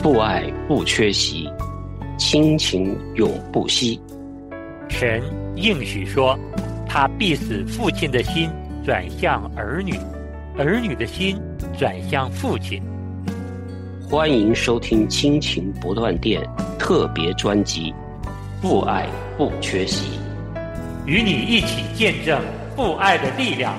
父爱不缺席，亲情永不息。 神应许说，他必使父亲的心转向儿女，儿女的心转向父亲。 欢迎收听亲情不断电特别专辑《父爱不缺席》， 与你一起见证父爱的力量。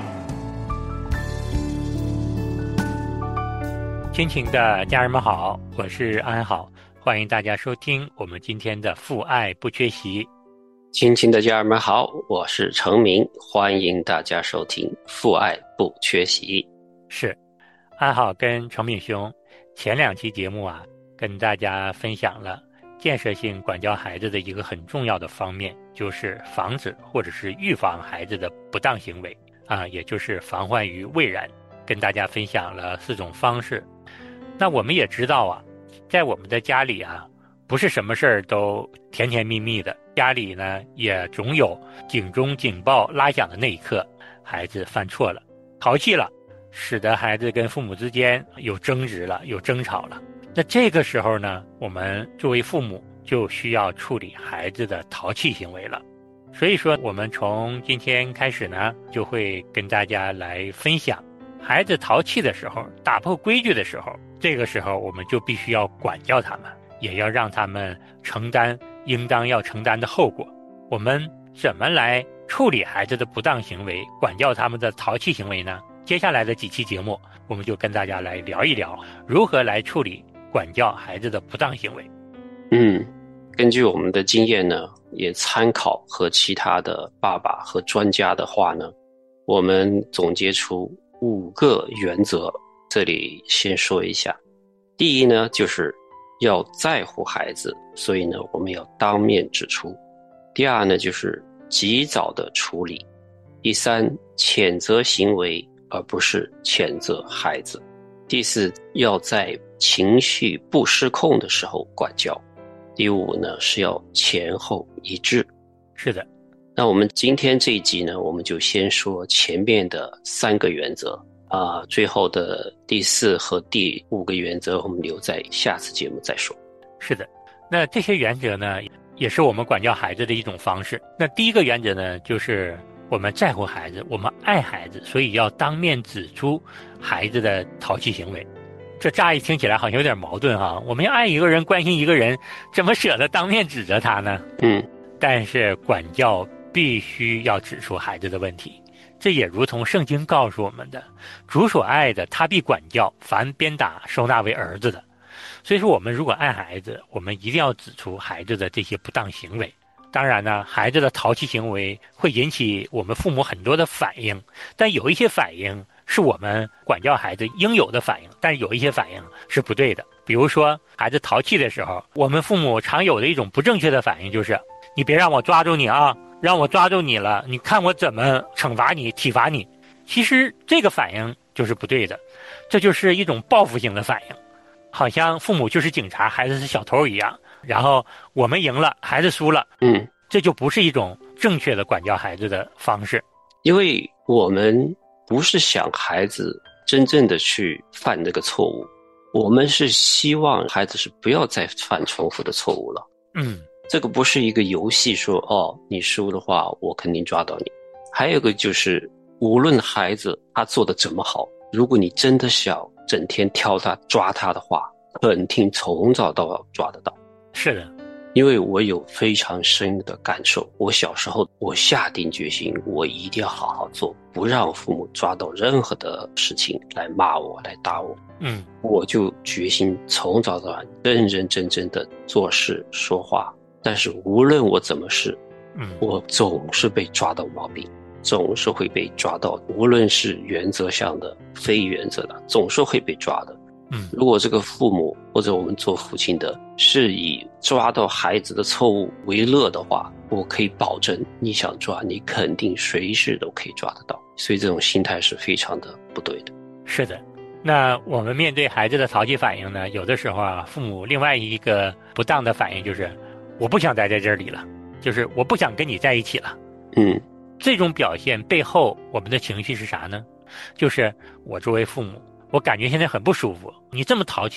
亲情的家人们好，我是安好，欢迎大家收听我们今天的父爱不缺席。 亲情的家人们好，我是程明，欢迎大家收听父爱不缺席。 是，安好跟程敏兄前2期节目跟大家分享了建设性管教孩子的一个很重要的方面，就是防止或者是预防孩子的不当行为也就是防患于未然，跟大家分享了4种方式。那我们也知道在我们的家里不是什么事儿都甜甜蜜蜜的，家里呢也总有警钟警报拉响的那一刻，孩子犯错了，淘气了，使得孩子跟父母之间有争执了，有争吵了。那这个时候呢，我们作为父母就需要处理孩子的淘气行为了。所以说我们从今天开始呢，就会跟大家来分享孩子淘气的时候，打破规矩的时候，这个时候我们就必须要管教他们，也要让他们承担应当要承担的后果。我们怎么来处理孩子的不当行为，管教他们的淘气行为呢？接下来的几期节目，我们就跟大家来聊一聊如何来处理管教孩子的不当行为。 根据我们的经验呢，也参考和其他的爸爸和专家的话呢，我们总结出5个原则，这里先说一下。第一呢，就是要在乎孩子，所以呢，我们要当面指出。第二呢，就是及早的处理。第三，谴责行为而不是谴责孩子。第四，要在情绪不失控的时候管教。第5呢，是要前后一致。 是的。 那我们今天这一集呢，我们就先说前面的3个原则最后的第4和第5个原则我们留在下次节目再说。 是的，那这些原则呢，也是我们管教孩子的一种方式。那第一个原则呢，就是我们在乎孩子，我们爱孩子，所以要当面指出孩子的淘气行为。这乍一听起来好像有点矛盾我们要爱一个人，关心一个人，怎么舍得当面指责他呢？但是管教必须要指出孩子的问题，这也如同圣经告诉我们的，主所爱的他必管教，凡鞭打收纳为儿子的。所以说我们如果爱孩子，我们一定要指出孩子的这些不当行为。当然呢，孩子的淘气行为会引起我们父母很多的反应，但有一些反应是我们管教孩子应有的反应，但是有一些反应是不对的。比如说孩子淘气的时候，我们父母常有的一种不正确的反应就是你别让我抓住你让我抓住你了，你看我怎么惩罚你体罚你。其实这个反应就是不对的，这就是一种报复性的反应，好像父母就是警察，孩子是小偷一样，然后我们赢了，孩子输了。这就不是一种正确的管教孩子的方式。 因为我们不是想孩子真正的去犯这个错误，我们是希望孩子是不要再犯重复的错误了。这个不是一个游戏说你输的话我肯定抓到你。还有一个就是无论孩子他做的怎么好，如果你真的想整天挑他抓他的话，肯定从早到晚抓得到。 是的， 因为我有非常深的感受，我小时候我下定决心，我一定要好好做，不让父母抓到任何的事情来骂我来打我。我就决心从早到晚认认真真的做事说话，但是无论我怎么试，我总是被抓到毛病，总是会被抓到，无论是原则上的非原则的，总是会被抓的。如果这个父母或者我们做父亲的是以抓到孩子的错误为乐的话，我可以保证你想抓，你肯定随时都可以抓得到。所以这种心态是非常的不对的。 是的，那我们面对孩子的淘气反应呢，有的时候父母另外一个不当的反应就是我不想待在这里了，就是我不想跟你在一起了。这种表现背后我们的情绪是啥呢？就是我作为父母，我感觉现在很不舒服，你这么淘气，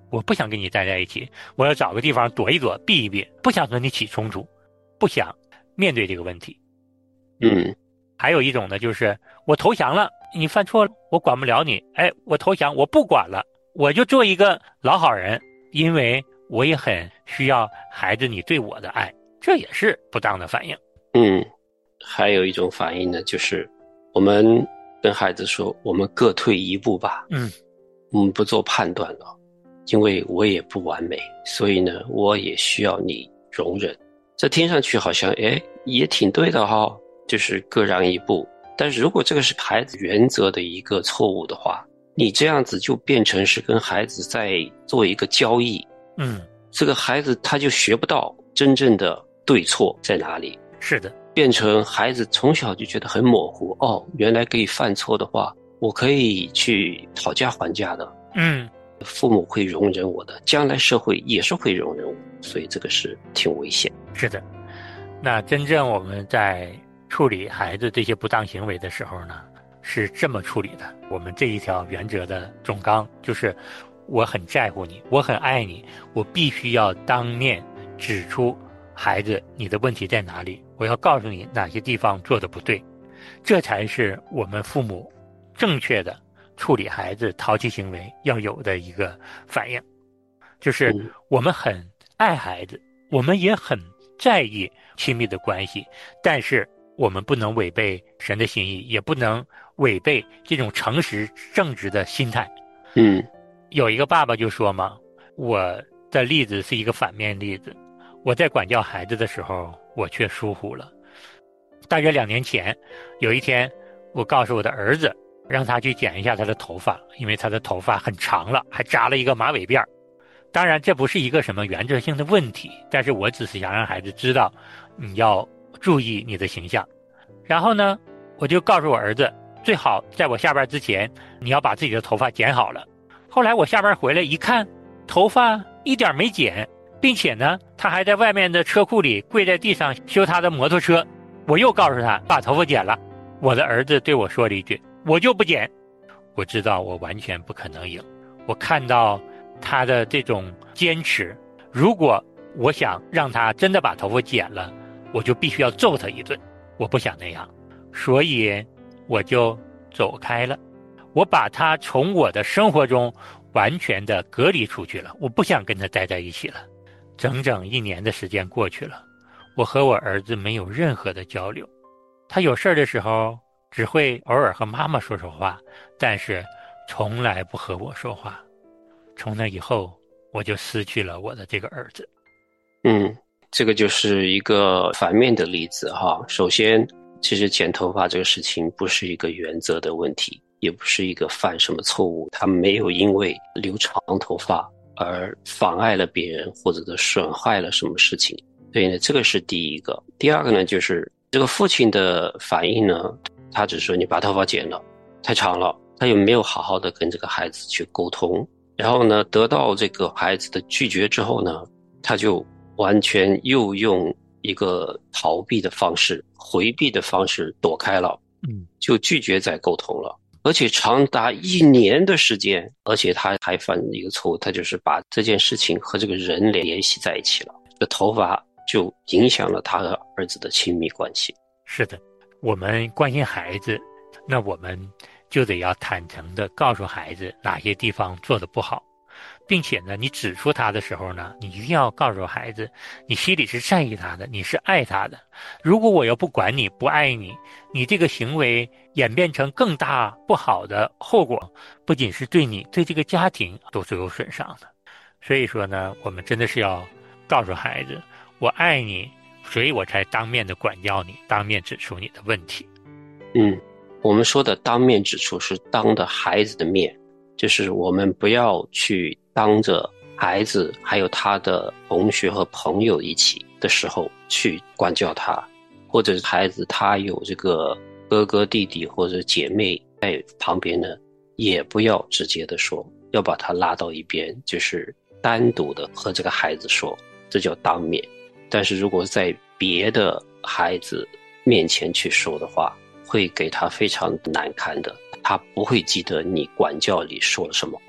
我不想跟你待在一起，我要找个地方躲一躲，避一避，不想和你起冲突，不想面对这个问题。还有一种呢，就是我投降了，你犯错了，我管不了你，哎，我投降，我不管了，我就做一个老好人，因为我也很需要孩子你对我的爱，这也是不当的反应。 还有一种反应呢，就是我们跟孩子说，我们各退一步吧。我们不做判断了，因为我也不完美，所以呢，我也需要你容忍。这听上去好像也挺对的哈，就是各让一步。但是如果这个是孩子原则的一个错误的话，你这样子就变成是跟孩子在做一个交易。这个孩子他就学不到真正的对错在哪里。 是的， 变成孩子从小就觉得很模糊，原来可以犯错的话，我可以去讨价还价的。父母会容忍我的，将来社会也是会容忍我，所以这个是挺危险。 是的，那真正我们在处理孩子这些不当行为的时候呢，是这么处理的。我们这一条原则的总纲就是我很在乎你，我很爱你，我必须要当面指出孩子你的问题在哪里，我要告诉你哪些地方做的不对，这才是我们父母正确的处理孩子淘气行为要有的一个反应。就是我们很爱孩子，我们也很在意亲密的关系，但是我们不能违背神的心意，也不能违背这种诚实正直的心态。有一个爸爸就说嘛，我的例子是一个反面例子，我在管教孩子的时候我却疏忽了。大约2年前，有一天我告诉我的儿子，让他去剪一下他的头发，因为他的头发很长了，还扎了一个马尾辫。当然这不是一个什么原则性的问题，但是我只是想让孩子知道你要注意你的形象。然后呢，我就告诉我儿子，最好在我下班之前你要把自己的头发剪好了。后来我下班回来一看，头发一点没剪，并且呢他还在外面的车库里跪在地上修他的摩托车。我又告诉他把头发剪了，我的儿子对我说了一句，我就不剪。我知道我完全不可能赢，我看到他的这种坚持，如果我想让他真的把头发剪了，我就必须要揍他一顿，我不想那样，所以我就走开了，我把他从我的生活中完全的隔离出去了，我不想跟他待在一起了。整整1年的时间过去了，我和我儿子没有任何的交流，他有事的时候只会偶尔和妈妈说说话，但是从来不和我说话。从那以后我就失去了我的这个儿子。 这个就是一个反面的例子哈。首先，其实剪头发这个事情不是一个原则的问题，也不是一个犯什么错误，他没有因为留长头发而妨碍了别人或者是损害了什么事情。所以呢，这个是第一个。第二个呢，就是这个父亲的反应呢，他只说你把头发剪了，太长了，他又没有好好的跟这个孩子去沟通。然后呢，得到这个孩子的拒绝之后呢，他就完全又用一个逃避的方式、回避的方式躲开了，就拒绝再沟通了。而且长达1年的时间，而且他还犯一个错误，他就是把这件事情和这个人联系在一起了。这头发就影响了他和儿子的亲密关系。 是的，我们关心孩子，那我们就得要坦诚地告诉孩子哪些地方做得不好，并且呢，你指出他的时候呢，你一定要告诉孩子，你心里是在意他的，你是爱他的。如果我要不管你，不爱你，你这个行为演变成更大不好的后果，不仅是对你，对这个家庭都是有损伤的。所以说呢，我们真的是要告诉孩子，我爱你，所以我才当面的管教你，当面指出你的问题。 我们说的当面指出是当着孩子的面，就是我们不要去当着孩子还有他的同学和朋友一起的时候去管教他，或者孩子他有这个哥哥弟弟或者姐妹在旁边呢，也不要直接的说，要把他拉到一边，就是单独的和这个孩子说，这叫当面。但是如果在别的孩子面前去说的话，会给他非常难堪的，他不会记得你管教里说了什么话，他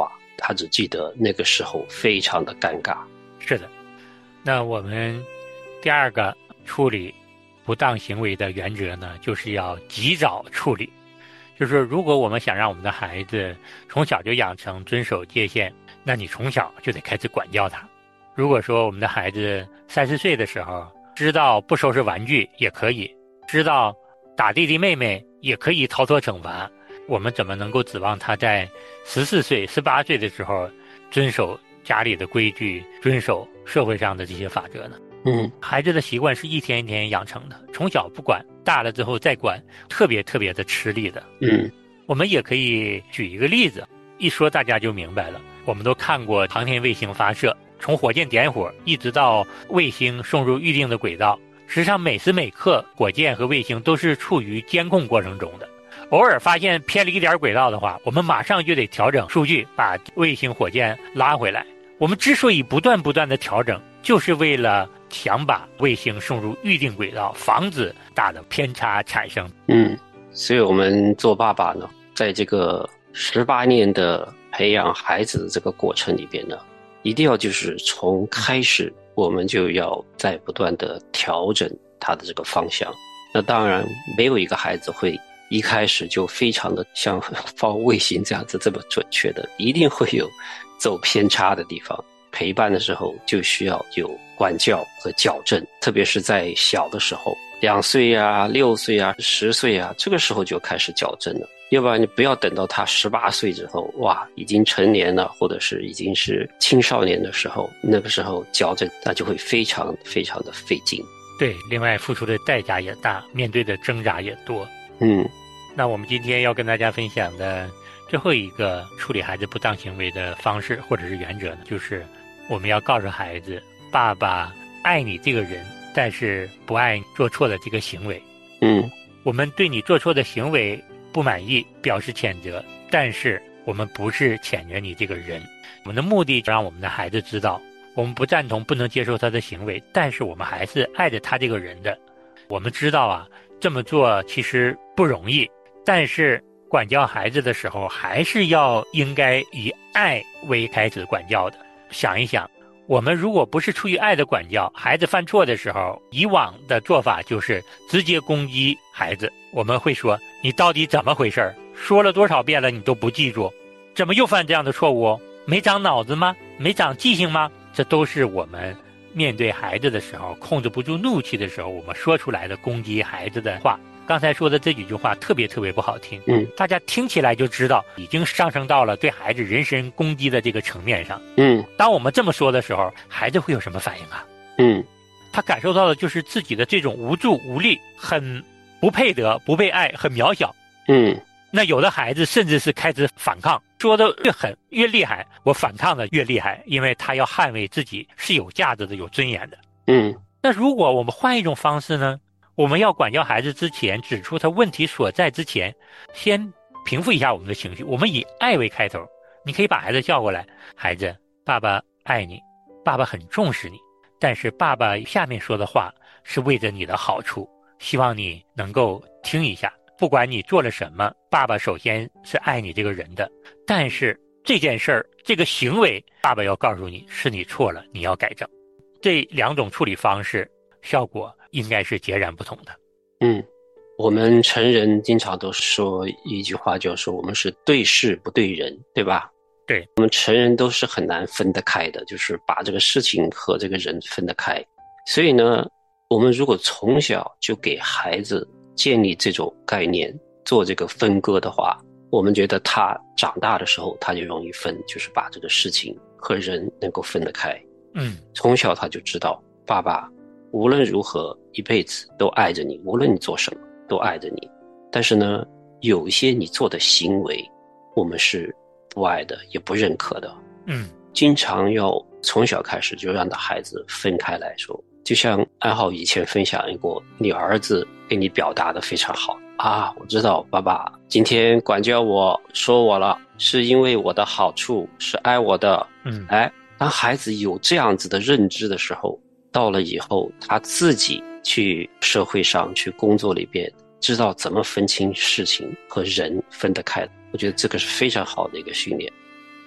他只记得那个时候非常的尴尬。 是的，那我们第二个处理不当行为的原则呢，就是要及早处理。就是如果我们想让我们的孩子从小就养成遵守界限，那你从小就得开始管教他。如果说我们的孩子3、4岁的时候知道不收拾玩具也可以，知道打弟弟妹妹也可以逃脱惩罚，我们怎么能够指望他在14岁、18岁的时候遵守家里的规矩，遵守社会上的这些法则呢？孩子的习惯是一天一天养成的，从小不管，大了之后再管，特别特别的吃力的。我们也可以举一个例子，一说大家就明白了。我们都看过航天卫星发射，从火箭点火一直到卫星送入预定的轨道，实际上每时每刻火箭和卫星都是处于监控过程中的。偶尔发现偏离一点轨道的话，我们马上就得调整数据，把卫星火箭拉回来。我们之所以不断的调整，就是为了想把卫星送入预定轨道，防止大的偏差产生。 所以我们做爸爸呢，在这个18年的培养孩子的这个过程里边呢，一定要就是从开始我们就要在不断的调整他的这个方向。那当然没有一个孩子会一开始就非常的像放卫星这样子这么准确的，一定会有走偏差的地方。陪伴的时候就需要有管教和矫正，特别是在小的时候，2岁啊、6岁啊、10岁啊，这个时候就开始矫正了。要不然你不要等到他18岁之后，哇，已经成年了，或者是已经是青少年的时候，那个时候矫正那就会非常非常的费劲。 对，另外付出的代价也大，面对的挣扎也多。那我们今天要跟大家分享的最后一个处理孩子不当行为的方式或者是原则呢，就是我们要告诉孩子，爸爸爱你这个人，但是不爱你做错的这个行为。我们对你做错的行为不满意，表示谴责，但是我们不是谴责你这个人。我们的目的让我们的孩子知道，我们不赞同、不能接受他的行为，但是我们还是爱着他这个人的。我们知道啊，这么做其实不容易，但是管教孩子的时候，还是应该以爱为开始管教的。想一想，我们如果不是出于爱的管教，孩子犯错的时候，以往的做法就是直接攻击孩子。我们会说，你到底怎么回事？说了多少遍了，你都不记住，怎么又犯这样的错误？没长脑子吗？没长记性吗？这都是我们面对孩子的时候，控制不住怒气的时候，我们说出来的攻击孩子的话。刚才说的这几句话特别不好听，大家听起来就知道已经上升到了对孩子人身攻击的这个层面上。当我们这么说的时候，孩子会有什么反应啊？他感受到的就是自己的这种无助无力，很不配得、不被爱，很渺小。那有的孩子甚至是开始反抗，说的越狠越厉害，我反抗的越厉害，因为他要捍卫自己是有价值的、有尊严的。那如果我们换一种方式呢？我们要管教孩子之前，指出他问题所在之前，先平复一下我们的情绪，我们以爱为开头。你可以把孩子叫过来，孩子，爸爸爱你，爸爸很重视你，但是爸爸下面说的话是为着你的好处，希望你能够听一下。不管你做了什么，爸爸首先是爱你这个人的，但是这件事儿，这个行为，爸爸要告诉你是你错了，你要改正。这2种处理方式效果应该是截然不同的。 我们成人经常都说一句话，就是我们是对事不对人，对吧？ 对， 我们成人都是很难分得开的，就是把这个事情和这个人分得开。所以呢，我们如果从小就给孩子建立这种概念，做这个分割的话，我们觉得他长大的时候他就容易分，就是把这个事情和人能够分得开。从小他就知道爸爸无论如何一辈子都爱着你，无论你做什么都爱着你。但是呢，有一些你做的行为我们是不爱的，也不认可的。经常要从小开始就让孩子分开来说。就像安浩以前分享过，你儿子给你表达的非常好啊，我知道爸爸今天管教我说我了，是因为我的好处，是爱我的。当孩子有这样子的认知的时候，到了以后他自己去社会上去工作里边，知道怎么分清事情和人分得开，我觉得这个是非常好的一个训练。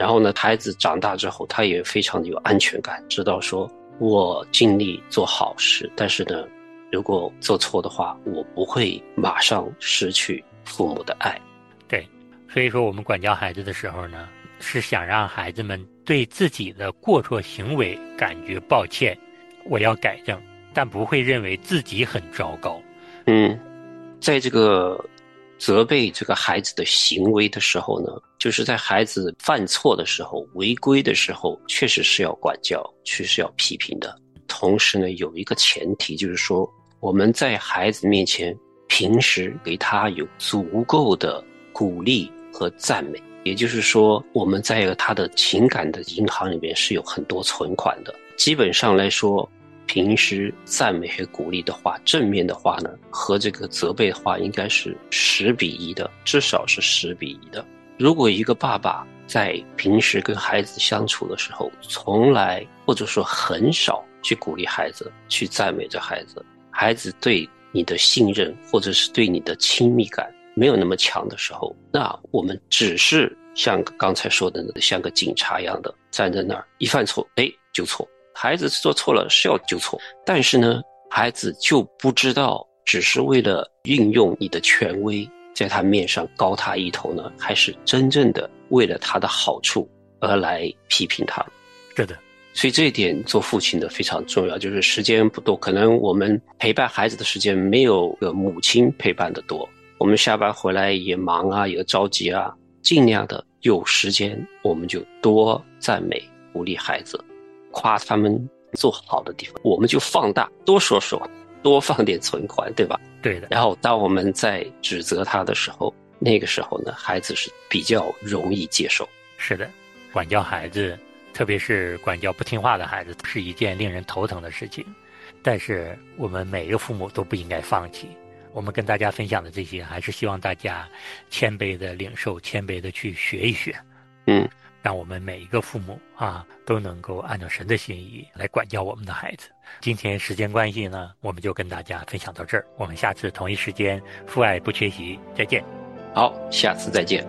然后呢，孩子长大之后，他也非常的有安全感，知道说我尽力做好事，但是呢，如果做错的话，我不会马上失去父母的爱。 对，所以说我们管教孩子的时候呢，是想让孩子们对自己的过错行为感觉抱歉，我要改正，但不会认为自己很糟糕。 在这个责备这个孩子的行为的时候呢，就是在孩子犯错的时候、违规的时候，确实是要管教，确实要批评的。同时呢，有一个前提，就是说我们在孩子面前平时给他有足够的鼓励和赞美，也就是说我们在他的情感的银行里面是有很多存款的。基本上来说，平时赞美和鼓励的话，正面的话呢，和这个责备的话应该是10:1的，至少是10:1的。如果一个爸爸在平时跟孩子相处的时候，从来或者说很少去鼓励孩子，去赞美着孩子，孩子对你的信任或者是对你的亲密感没有那么强的时候，那我们只是像刚才说的像个警察一样的站在那儿，一犯错纠错，孩子做错了是要纠错，但是呢，孩子就不知道只是为了运用你的权威在他面上高他一头呢，还是真正的为了他的好处而来批评他。 是的， 所以这一点做父亲的非常重要，就是时间不多，可能我们陪伴孩子的时间没有个母亲陪伴的多，我们下班回来也忙啊，也着急啊，尽量的有时间我们就多赞美鼓励孩子，夸他们做好的地方，我们就放大，多说说，多放点存款，对吧？ 对的。 然后当我们在指责他的时候，那个时候呢，孩子是比较容易接受。 是的，管教孩子，特别是管教不听话的孩子，是一件令人头疼的事情。但是我们每一个父母都不应该放弃。我们跟大家分享的这些，还是希望大家谦卑的领受，谦卑的去学一学。让我们每一个父母都能够按照神的心意来管教我们的孩子。今天时间关系呢，我们就跟大家分享到这儿，我们下次同一时间父爱不缺席再见。 好，下次再见。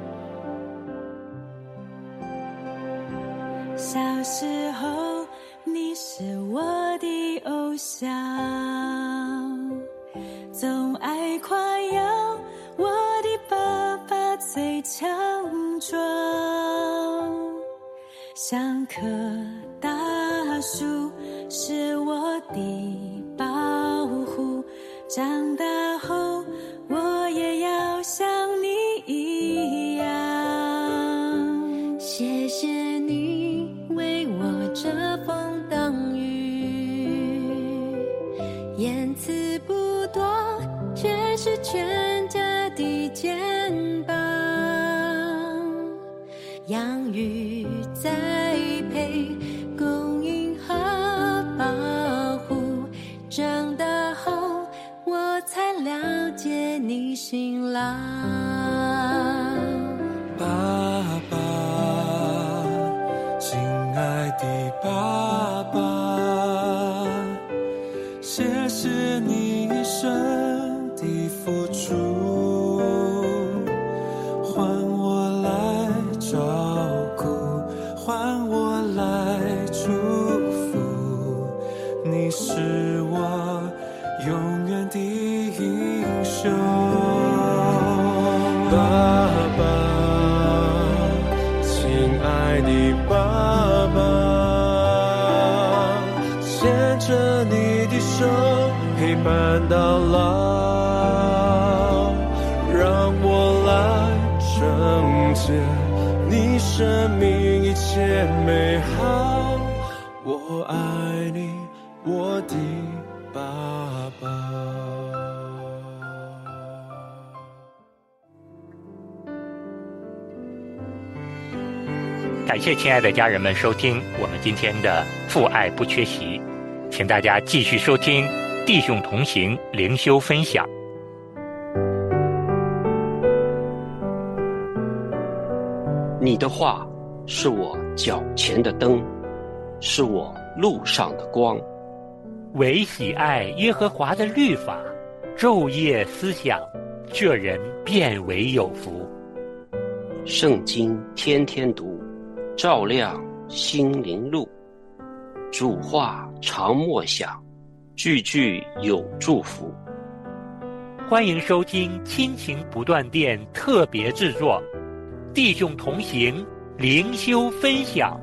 小时候你是我的偶像，总爱夸耀我的爸爸最强壮，像棵大树是我的保护，长大后我也要像你一样。谢谢你为我遮风挡雨，言辞不多，却是全家的肩膀，养育栽培供应和保护，长大后我才了解你辛劳。 爸爸，亲爱的爸爸，谢谢你一生的付出，换我来照顾，换我来祝福，你是我永远的英雄。爸爸，亲爱的爸爸，牵着你的手陪伴到老，让我来承接你生命一切美好。我爱你，我的爸爸。 感谢亲爱的家人们收听我们今天的父爱不缺席，请大家继续收听弟兄同行灵修分享。 你的话是我脚前的灯，是我路上的光。 唯喜爱耶和华的律法，昼夜思想，这人便为有福。 圣经天天读， 照亮心灵路。主话常默想，句句有祝福。 欢迎收听亲情不断电特别制作，弟兄同行灵修分享。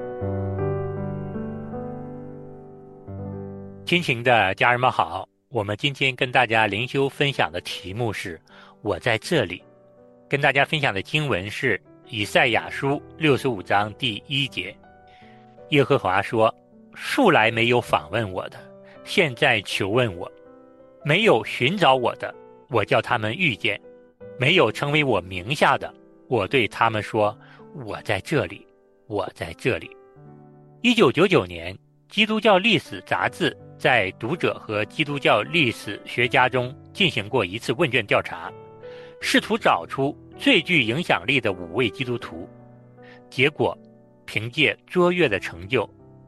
亲情的家人们好，我们今天跟大家灵修分享的题目是我在这里。跟大家分享的经文是以赛亚书65章第1节。耶和华说，素来没有访问我的，现在求问我；没有寻找我的，我叫他们遇见；没有成为我名下的，我对他们说，我在这里，我在这里。1999年，基督教历史杂志在读者和基督教历史学家中进行过一次问卷调查，试图找出最具影响力的5位基督徒。结果凭借卓越的成就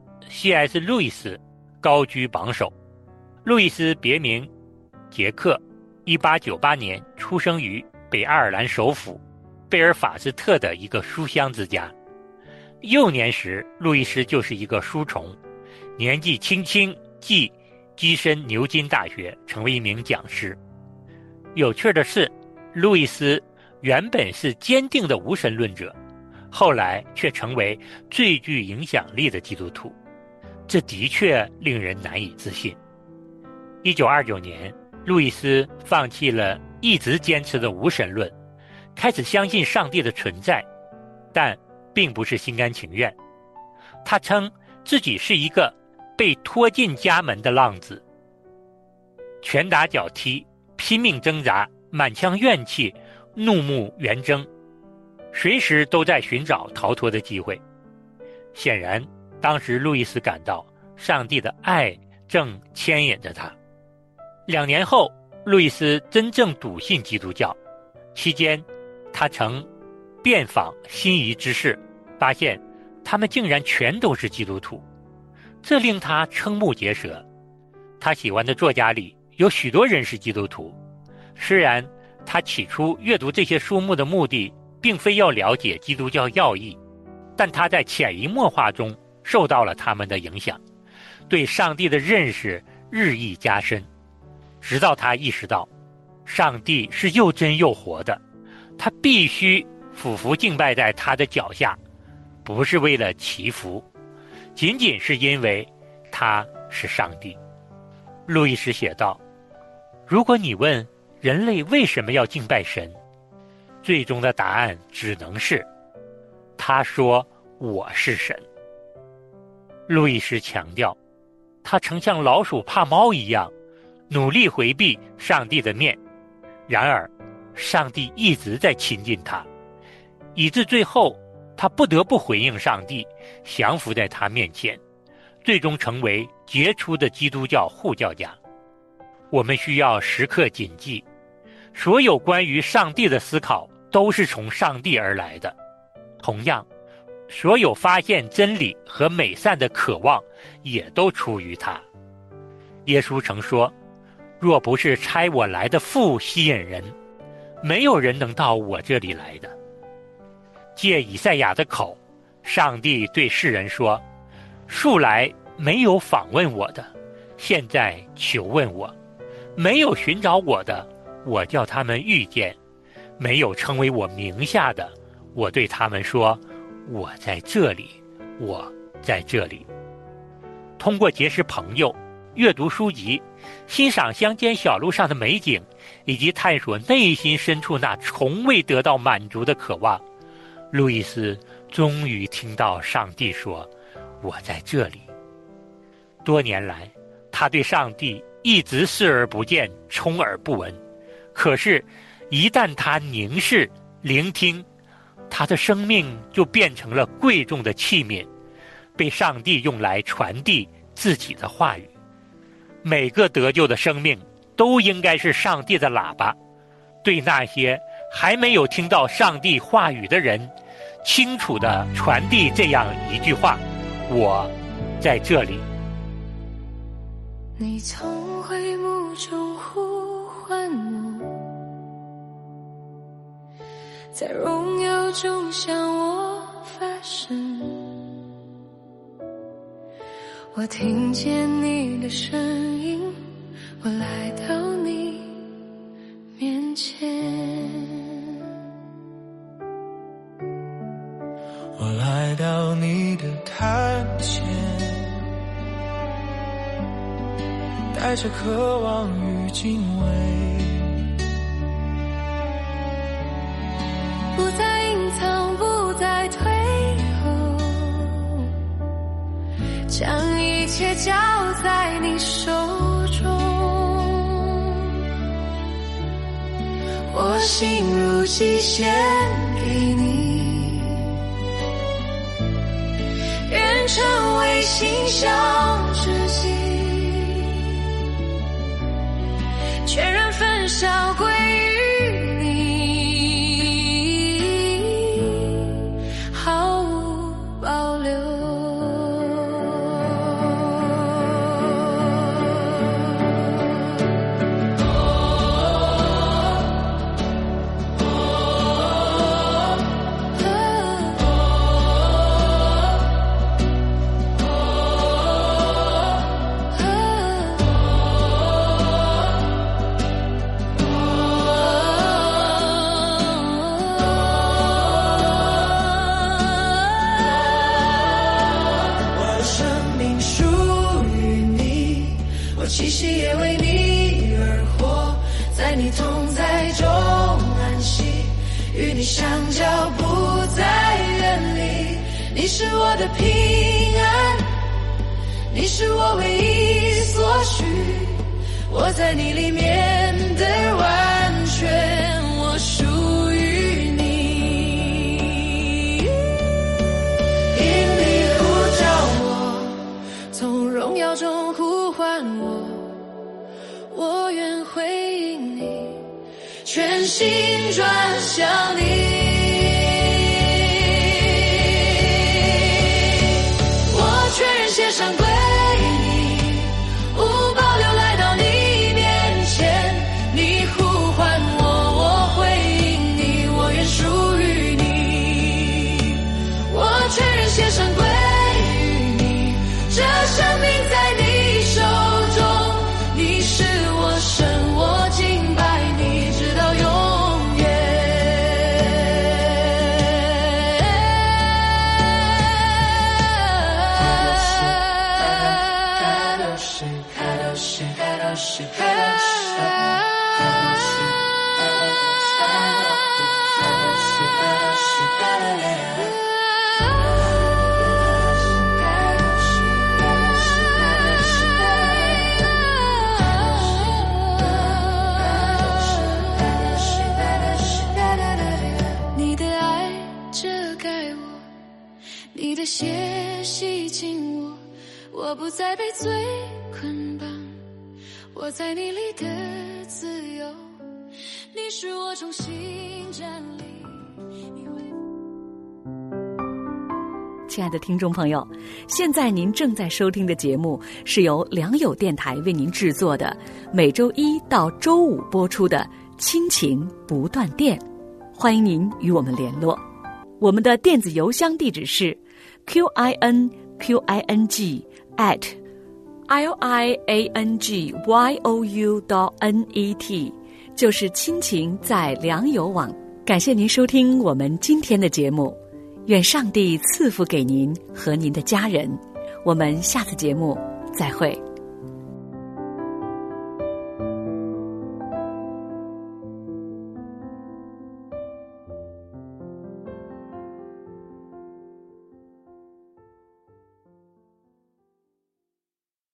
，C.S. 路易斯高居榜首。路易斯别名杰克，1898年出生于北爱尔兰首府贝尔法斯特的一个书香之家。幼年时，路易斯就是一个书虫，年纪轻轻即跻身牛津大学，成为一名讲师。有趣的是，路易斯原本是坚定的无神论者，后来却成为最具影响力的基督徒，这的确令人难以置信。1929年，路易斯放弃了一直坚持的无神论，开始相信上帝的存在，但并不是心甘情愿。他称自己是一个被拖进家门的浪子，拳打脚踢，拼命挣扎，满腔怨气，怒目圆睁，随时都在寻找逃脱的机会。显然，当时路易斯感到上帝的爱正牵引着他。2年后，路易斯真正笃信基督教，期间他曾遍访心仪之士，发现他们竟然全都是基督徒，这令他瞠目结舌。他喜欢的作家里有许多人是基督徒，虽然他起初阅读这些书目的目的并非要了解基督教要义，但他在潜移默化中受到了他们的影响，对上帝的认识日益加深，直到他意识到上帝是又真又活的，他必须俯伏敬拜在他的脚下，不是为了祈福，仅仅是因为他是上帝。路易斯写道，如果你问人类为什么要敬拜神，最终的答案只能是他说我是神。路易斯强调，他曾像老鼠怕猫一样努力回避上帝的面，然而上帝一直在亲近他，以致最后他不得不回应上帝，降服在他面前，最终成为杰出的基督教护教家。我们需要时刻谨记，所有关于上帝的思考都是从上帝而来的，同样，所有发现真理和美善的渴望也都出于他。耶稣曾说，若不是差我来的父吸引人，没有人能到我这里来的。借以赛亚的口，上帝对世人说，素来没有访问我的，现在求问我；没有寻找我的，我叫他们遇见；没有成为我名下的，我对他们说，我在这里，我在这里。通过结识朋友，阅读书籍，欣赏乡间小路上的美景，以及探索内心深处那从未得到满足的渴望，路易斯终于听到上帝说，我在这里。多年来，他对上帝一直视而不见，充耳不闻，可是一旦他凝视聆听，他的生命就变成了贵重的器皿，被上帝用来传递自己的话语。每个得救的生命都应该是上帝的喇叭，对那些还没有听到上帝话语的人，清楚地传递这样一句话：我在这里。 你从回目中呼唤我，在荣耀中向我发声， 我听见你的声音，我来到你面前。 我来到你的坛前，带着渴望与敬畏， 不再隐藏，不再退后，将一切交在你手中。我心如祭献给你，愿成为馨香之祭，全然焚烧归于你，毫无保留。 气息也为你而活，在你同在中安息，与你相交不再远离。你是我的平安，你是我唯一所需，我在你里面的完全，我属于你。因你呼召我，从荣耀中呼唤我，我愿回应你，全心转向你。我全然献上归你，无保留来到你面前。你呼唤我，我回应你，我愿属于你。我全然献上归于你，这生命在你手中。你是我神，我敬拜你，直到永远。你的爱遮盖我，你的血洗净我，我不再被罪捆绑，我在你里的自由，你是我重新站立。 亲爱的听众朋友，现在您正在收听的节目是由良友电台为您制作的，每周一到周五播出的亲情不断电，欢迎您与我们联络。我们的电子邮箱地址是 QINQING@liangyou.net， 就是亲情在良友网。感谢您收听我们今天的节目，愿上帝赐福给您和您的家人。我们下次节目再会。